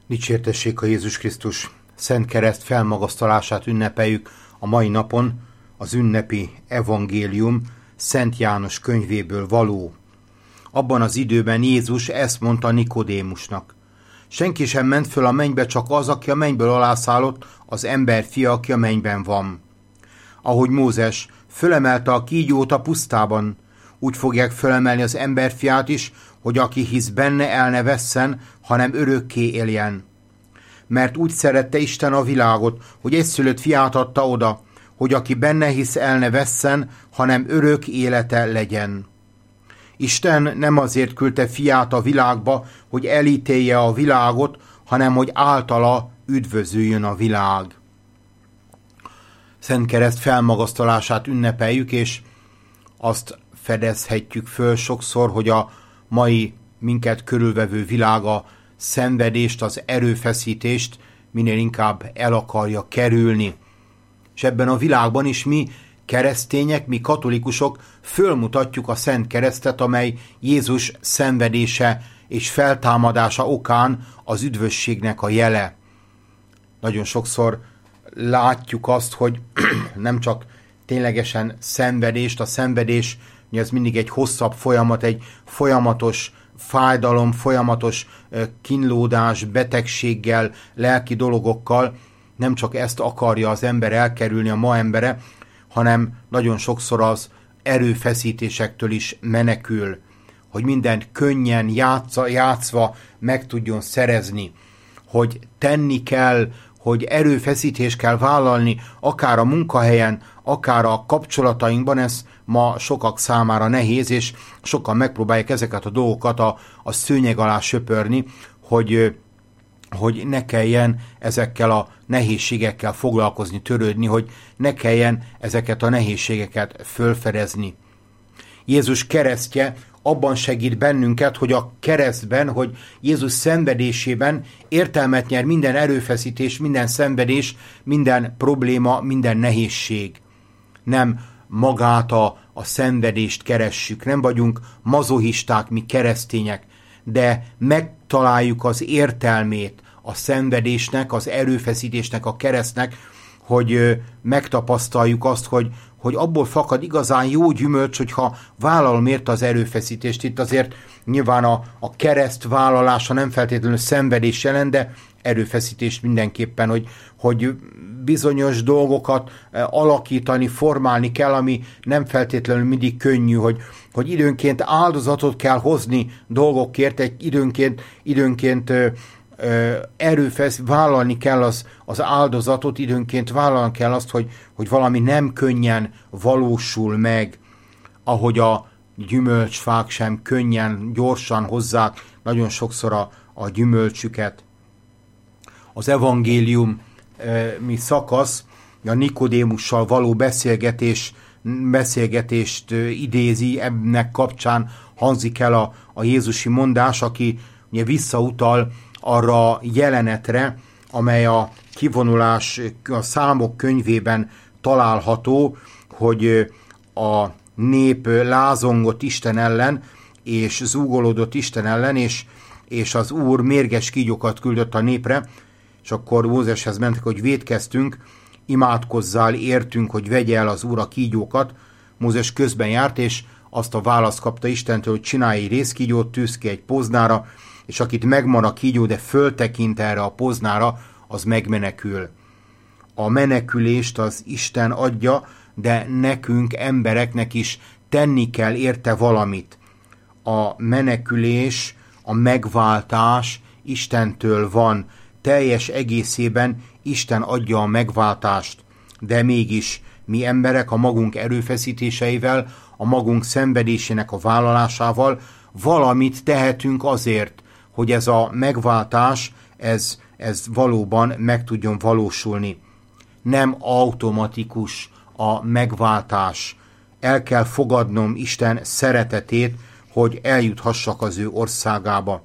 Dicsértessék a Jézus Krisztus! Szent Kereszt felmagasztalását ünnepeljük a mai napon, az ünnepi evangélium Szent János könyvéből való. Abban az időben Jézus ezt mondta Nikodémusnak: senki sem ment föl a mennybe, csak az, aki a mennyből alászállott, az ember fia, aki a mennyben van. Ahogy Mózes fölemelte a kígyót a pusztában, úgy fogják fölemelni az emberfiát is, hogy aki hisz benne, el ne vesszen, hanem örökké éljen. Mert úgy szerette Isten a világot, hogy egyszülött fiát adta oda, hogy aki benne hisz, el ne vesszen, hanem örök élete legyen. Isten nem azért küldte fiát a világba, hogy elítélje a világot, hanem hogy általa üdvözüljön a világ. Szent Kereszt felmagasztalását ünnepeljük, és azt fedezhetjük föl sokszor, hogy a mai minket körülvevő világ a szenvedést, az erőfeszítést minél inkább el akarja kerülni. És ebben a világban is mi keresztények, mi katolikusok fölmutatjuk a Szent Keresztet, amely Jézus szenvedése és feltámadása okán az üdvösségnek a jele. Nagyon sokszor látjuk azt, hogy nem csak ténylegesen szenvedést, a szenvedés, ugye ez mindig egy hosszabb folyamat, egy folyamatos fájdalom, folyamatos kínlódás, betegséggel, lelki dolgokkal, nem csak ezt akarja az ember elkerülni, a ma embere, hanem nagyon sokszor az erőfeszítésektől is menekül, hogy mindent könnyen játszva meg tudjon szerezni, hogy tenni kell, hogy erőfeszítést kell vállalni, akár a munkahelyen, akár a kapcsolatainkban, ez ma sokak számára nehéz, és sokan megpróbálják ezeket a dolgokat a szőnyeg alá söpörni, hogy ne kelljen ezekkel a nehézségekkel foglalkozni, törődni, hogy ne kelljen ezeket a nehézségeket fölfedezni. Jézus keresztje abban segít bennünket, hogy a keresztben, hogy Jézus szenvedésében értelmet nyer minden erőfeszítés, minden szenvedés, minden probléma, minden nehézség. Nem magát a szenvedést keressük, nem vagyunk mazohisták, mi keresztények, de megtaláljuk az értelmét a szenvedésnek, az erőfeszítésnek, a keresztnek, hogy megtapasztaljuk azt, hogy abból fakad igazán jó gyümölcs, hogyha vállalom érte az erőfeszítést. Itt azért nyilván a kereszt vállalása nem feltétlenül szenvedés jelent, de erőfeszítés mindenképpen, hogy bizonyos dolgokat alakítani, formálni kell, ami nem feltétlenül mindig könnyű, hogy időnként áldozatot kell hozni dolgokért, időnként vállalni kell az áldozatot, időnként vállalni kell azt, hogy valami nem könnyen valósul meg, ahogy a gyümölcsfák sem könnyen, gyorsan hozzák nagyon sokszor a gyümölcsüket. Az evangélium mi szakasz a Nikodémussal való beszélgetést idézi, ennek kapcsán hangzik el a jézusi mondás, aki ugye visszautal arra jelenetre, amely a kivonulás, a Számok könyvében található, hogy a nép lázongott Isten ellen, és zúgolódott Isten ellen, és az Úr mérges kígyókat küldött a népre, és akkor Mózeshez mentek, hogy vétkeztünk, imádkozzál, értünk, hogy vegye el az Úr a kígyókat. Mózes közben járt, és azt a választ kapta Istentől, hogy csinálj egy rézkígyót, tűz ki egy poznára, és akit megmar a kígyó, de föltekint erre a poznára, az megmenekül. A menekülést az Isten adja, de nekünk, embereknek is tenni kell érte valamit. A menekülés, a megváltás Istentől van. Teljes egészében Isten adja a megváltást, de mégis mi emberek a magunk erőfeszítéseivel, a magunk szenvedésének a vállalásával valamit tehetünk azért, hogy ez a megváltás, ez valóban meg tudjon valósulni. Nem automatikus a megváltás. El kell fogadnom Isten szeretetét, hogy eljuthassak az ő országába.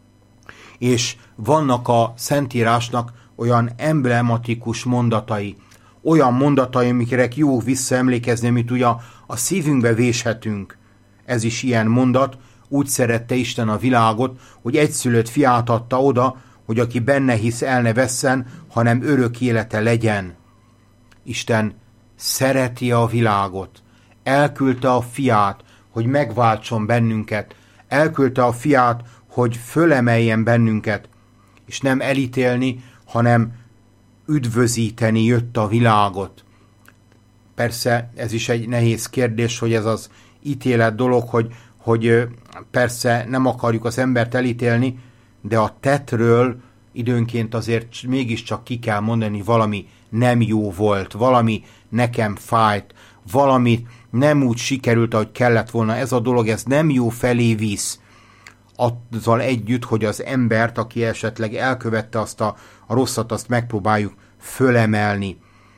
És vannak a Szentírásnak olyan emblematikus mondatai, olyan mondatai, amikre jó visszaemlékezni, amit ugye a szívünkbe véshetünk. Ez is ilyen mondat: úgy szerette Isten a világot, hogy egyszülött fiát adta oda, hogy aki benne hisz, el ne vesszen, hanem örök élete legyen. Isten szereti a világot. Elküldte a fiát, hogy megváltson bennünket. Elküldte a fiát, hogy fölemeljen bennünket. És nem elítélni, hanem üdvözíteni jött a világot. Persze ez is egy nehéz kérdés, hogy ez az ítélet dolog, hogy persze nem akarjuk az embert elítélni, de a tettről időnként azért mégiscsak ki kell mondani, valami nem jó volt, valami nekem fájt, valami nem úgy sikerült, ahogy kellett volna. Ez a dolog, ez nem jó felé visz. Azzal együtt, hogy az embert, aki esetleg elkövette azt a rosszat, azt megpróbáljuk fölemelni.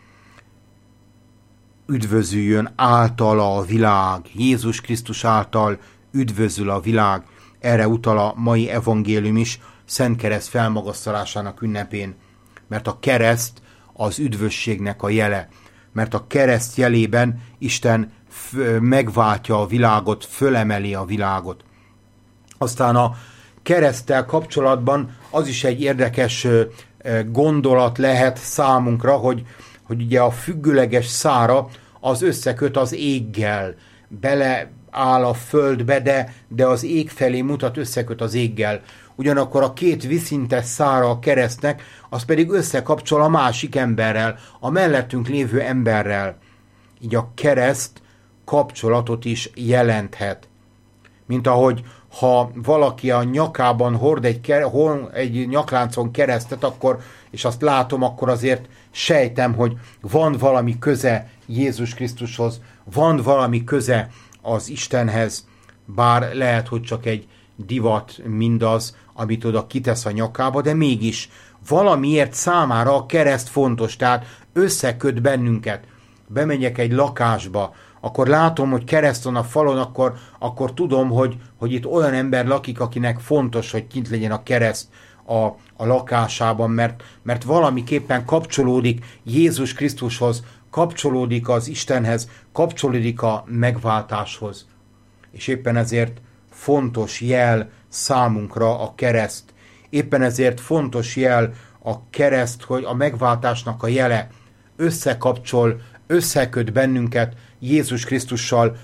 Üdvözüljön általa a világ. Jézus Krisztus által üdvözül a világ. Erre utal a mai evangélium is, Szent Kereszt felmagasztalásának ünnepén. Mert a kereszt az üdvösségnek a jele. Mert a kereszt jelében Isten megváltja a világot, fölemeli a világot. Aztán a kereszttel kapcsolatban az is egy érdekes gondolat lehet számunkra, hogy ugye a függőleges szára az összeköt az éggel, beleáll a földbe, de az ég felé mutat, összeköt az éggel. Ugyanakkor a két viszintes szára a keresztnek, az pedig összekapcsol a másik emberrel, a mellettünk lévő emberrel. Így a kereszt kapcsolatot is jelenthet. Mint ahogy ha valaki a nyakában hord egy nyakláncon keresztet, akkor, és azt látom, akkor azért sejtem, hogy van valami köze Jézus Krisztushoz, van valami köze az Istenhez, bár lehet, hogy csak egy divat mindaz, amit oda kitesz a nyakába, de mégis valamiért számára a kereszt fontos, tehát összeköt bennünket. Bemegyek egy lakásba, akkor látom, hogy kereszt van a falon, akkor tudom, hogy itt olyan ember lakik, akinek fontos, hogy kint legyen a kereszt a lakásában, mert valamiképpen kapcsolódik Jézus Krisztushoz, kapcsolódik az Istenhez, kapcsolódik a megváltáshoz. És éppen ezért fontos jel számunkra a kereszt. Éppen ezért fontos jel a kereszt, hogy a megváltásnak a jele összekapcsol, összeköt bennünket Jézus Krisztussal,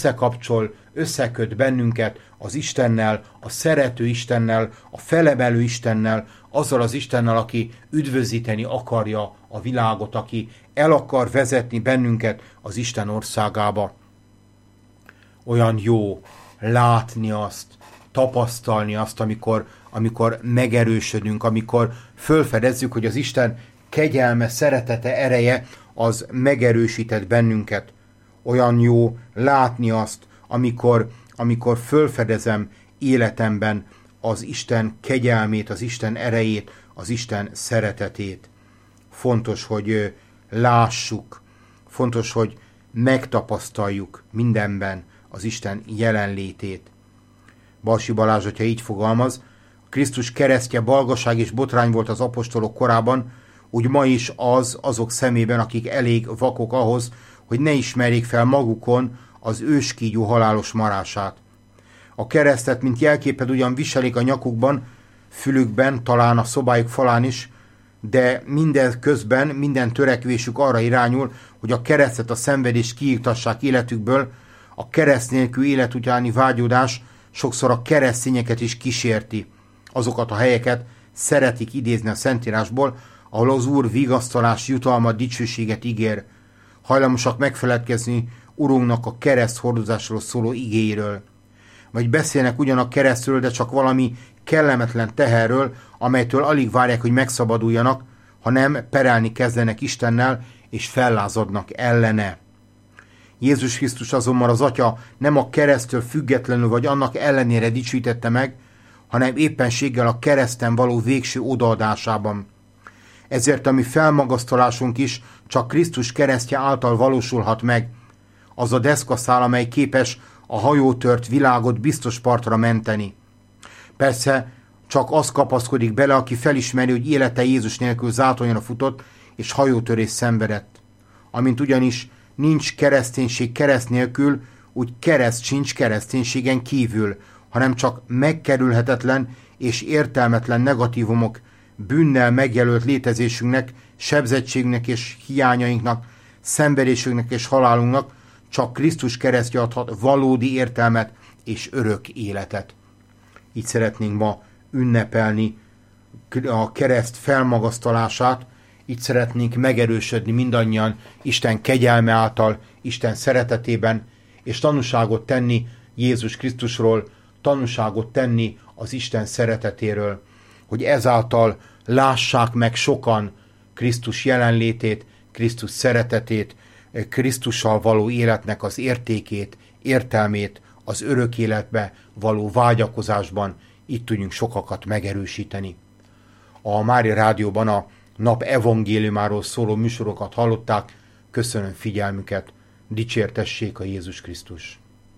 összeköt bennünket az Istennel, a szerető Istennel, a felemelő Istennel, azzal az Istennel, aki üdvözíteni akarja a világot, aki el akar vezetni bennünket az Isten országába. Olyan jó látni azt, tapasztalni azt, amikor megerősödünk, amikor fölfedezzük, hogy az Isten kegyelme, szeretete, ereje az megerősített bennünket. Olyan jó látni azt, amikor fölfedezem életemben az Isten kegyelmét, az Isten erejét, az Isten szeretetét. Fontos, hogy lássuk, fontos, hogy megtapasztaljuk mindenben az Isten jelenlétét. Balsi Balázs, hogyha így fogalmaz, Krisztus keresztje balgaság és botrány volt az apostolok korában, úgy ma is azok szemében, akik elég vakok ahhoz, hogy ne ismerjék fel magukon az őskígyó halálos marását. A keresztet, mint jelképet ugyan viselik a nyakukban, fülükben, talán a szobájuk falán is, de minden közben, minden törekvésük arra irányul, hogy a keresztet, a szenvedést kiiktassák életükből. A kereszt nélkül élet utáni vágyódás sokszor a keresztényeket is kísérti. Azokat a helyeket szeretik idézni a Szentírásból, ahol az Úr vigasztalás, jutalmat, dicsőséget ígér. Hajlamosak megfeledkezni Urunknak a kereszt hordozásról szóló igéiről. Vagy beszélnek ugyan a keresztről, de csak valami kellemetlen teherről, amelytől alig várják, hogy megszabaduljanak, hanem perelni kezdenek Istennel, és fellázadnak ellene. Jézus Krisztus azonban az Atya nem a kereszttől függetlenül vagy annak ellenére dicsőítette meg, hanem éppenséggel a kereszten való végső odaadásában. Ezért a mi felmagasztalásunk is csak Krisztus keresztje által valósulhat meg, az a deszkaszál, amely képes a hajótört világot biztos partra menteni. Persze csak az kapaszkodik bele, aki felismeri, hogy élete Jézus nélkül zátonyra futott, és hajótörés szenvedett. Amint ugyanis nincs kereszténység kereszt nélkül, úgy kereszt sincs kereszténységen kívül, hanem csak megkerülhetetlen és értelmetlen negatívumok bűnnel megjelölt létezésünknek, sebzettségünknek és hiányainknak, szenvedésünknek és halálunknak csak Krisztus keresztje adhat valódi értelmet és örök életet. Így szeretnénk ma ünnepelni a kereszt felmagasztalását, így szeretnénk megerősödni mindannyian Isten kegyelme által, Isten szeretetében, és tanúságot tenni Jézus Krisztusról, tanúságot tenni az Isten szeretetéről, hogy ezáltal lássák meg sokan Krisztus jelenlétét, Krisztus szeretetét, Krisztussal való életnek az értékét, értelmét, az örök életbe való vágyakozásban, így tudjunk sokakat megerősíteni. A Mária Rádióban a nap evangéliumáról szóló műsorokat hallották, köszönöm figyelmüket, dicsértessék a Jézus Krisztus!